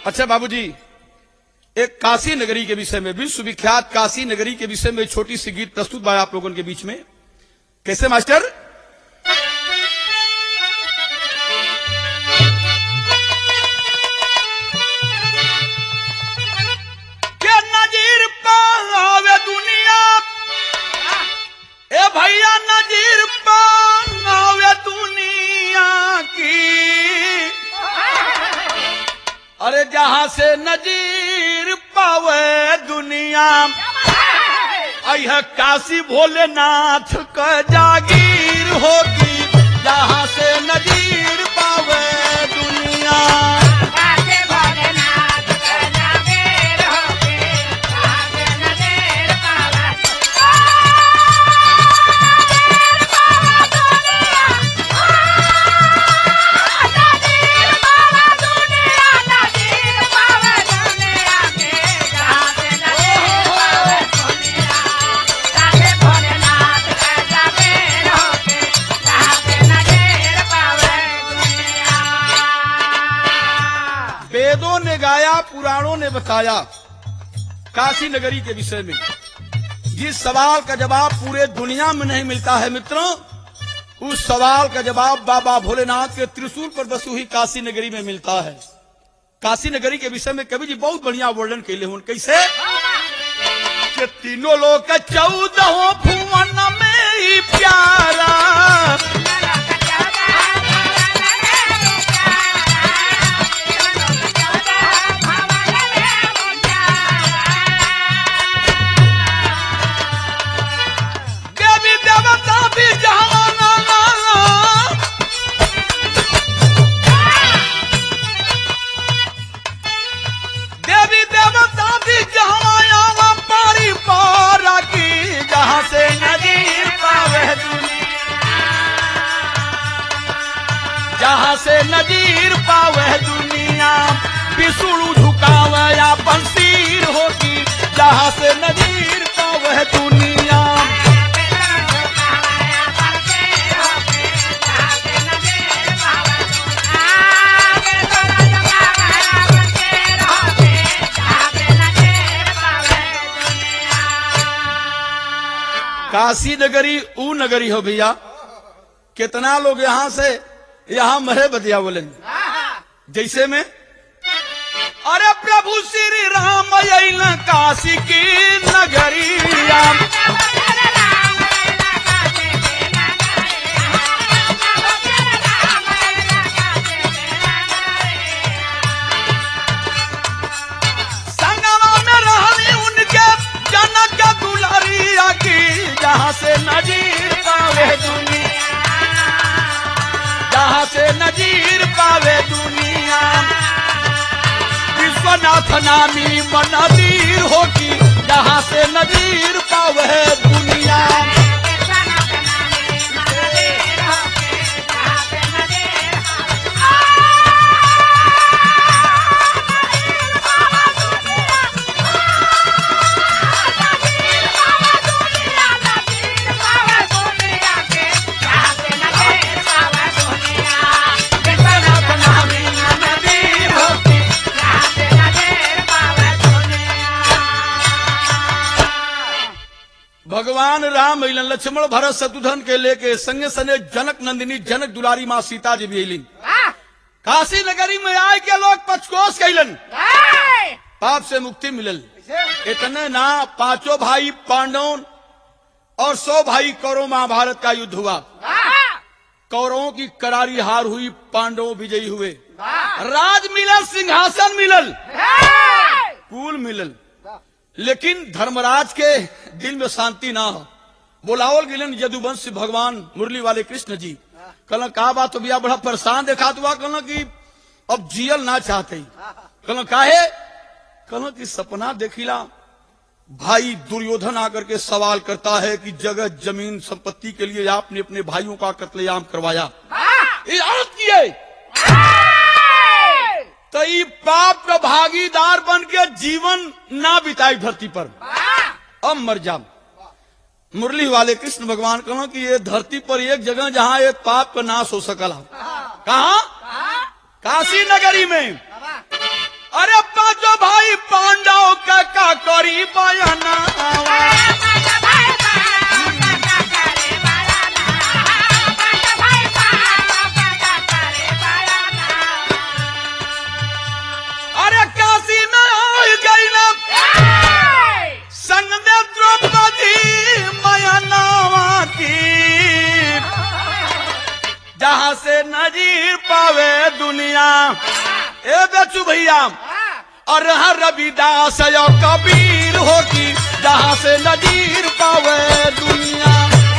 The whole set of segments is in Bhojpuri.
अच्छा बाबूजी, एक काशी नगरी के विषय में, विश्वविख्यात काशी नगरी के विषय में छोटी सी गीत प्रस्तुत बा आप लोगों के बीच में। कैसे मास्टर? के नजीर पावे दुनिया, ए भैया नजीर पावे दुनिया की, अरे जहां से नजीर पावे दुनिया, अयह काशी भोलेनाथ का जागीर होगी, जहां से नजीर पावे दुनिया। वेदों ने गाया, पुराणों ने बताया काशी नगरी के विषय में। जिस सवाल का जवाब पूरे दुनिया में नहीं मिलता है मित्रों, उस सवाल का जवाब बाबा भोलेनाथ के त्रिशूल पर बसी हुई काशी नगरी में मिलता है। काशी नगरी के विषय में कवि जी बहुत बढ़िया वर्णन कैले हुए। कैसे? कि तीनों लोग 14 भुवन में ही प्यारा, देवी देवता भी जहाना, देवी देवता भी जहां पारी पारा की, जहां से नजीर पावे दुनिया, जहां से नजीर पावे दुनिया, विष्णु झुकावे या बंसीर होगी, जहां से नजीर पावे दुनिया। काशी नगरी ऊ नगरी हो भैया, कितना लोग यहां से यहां मरे बदिया बोलेंगे। जैसे में अरे प्रभु श्री राम अइल काशी की नगरिया, संगमा में रहनी उनके जनक दुलारिया की, जहां से नजीर पावे दुनिया, जहां से नजीर पावे दुनिया, विश्वनाथ नामी मनदीर होगी, जहां से नजीर पावे दुनिया। भगवान राम अइलन, लक्ष्मण भरत शत्रुघ्न के लेके संगे संगे जनक नंदिनी जनक दुलारी माँ सीता जी भी अइलिन। काशी नगरी में आए के लोग पचकोस कैलन, पाप से मुक्ति मिलल। इतने ना, 5 भाई पांडव और 100 भाई कौरव महाभारत का युद्ध हुआ। कौरवों की करारी हार हुई, पांडव विजयी हुए। राज मिलल, सिंहासन मिलल, कुल मिलल, लेकिन धर्मराज के दिल में शांति ना हो। बोलावल गिलन यदुवंश भगवान मुरली वाले कृष्ण जी। कहला का बात तो भैया बड़ा परेशान देखा तो कहला कि अब जियल ना चाहते। कहला काहे? कहला कि सपना देखिला भाई दुर्योधन आकर के सवाल करता है कि जगह जमीन संपत्ति के लिए आपने अपने भाइयों का कत्लेआम करवाया, इजाजत किए तो ये पाप का भागीदार बन के जीवन ना बिताई धरती पर, अब मर जा। मुरली वाले कृष्ण भगवान कहो कि ये धरती पर एक जगह जहाँ एक पाप का नाश हो सकला, कहा? काशी नगरी में। अरे पांचों भाई पांडव का करी बयाना अरे काशी में आई गई ना संग में द्रौपदी मयनावा की जहां से नजीर पावे दुनिया ए बेचू भैया और हर रविदास यो कबीर होगी जहां से नजीर पावे दुनिया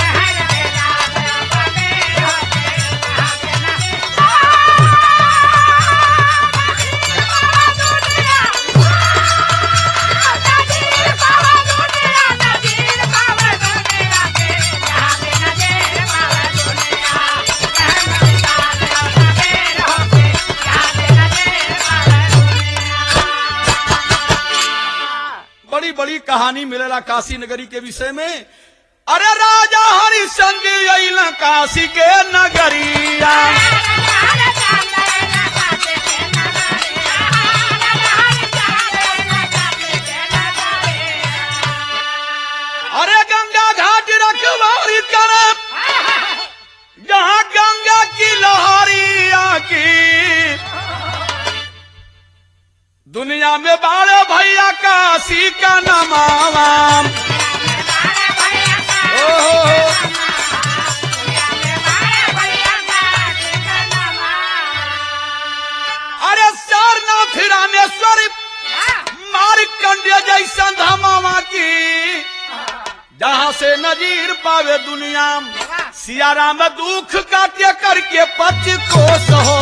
बड़ी बड़ी कहानी मिलेला काशी नगरी के विषय में। अरे राजा हरिश्चंद्र अइला काशी के नगरिया अरे गंगा घाट रखवारी करे जहां गंगा की लहरिया की दुनिया में बारे भैया काशी का नमावा अरे सारनाथ रामेश्वर मार्कंडेय जैसा धमावा की जहां से नजीर पावे दुनिया सिया राम दुख काटे करके 25 कोस हो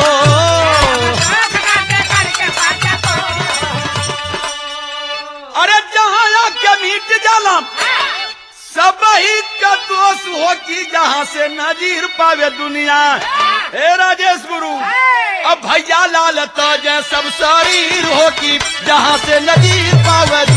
अरे जहां आके मीट जाला सब ही का दोष हो कि जहां से नजीर पावे दुनिया। हे राजेश गुरु अब भैया लाल तो जय सब शरीर हो कि जहां से नजीर पावे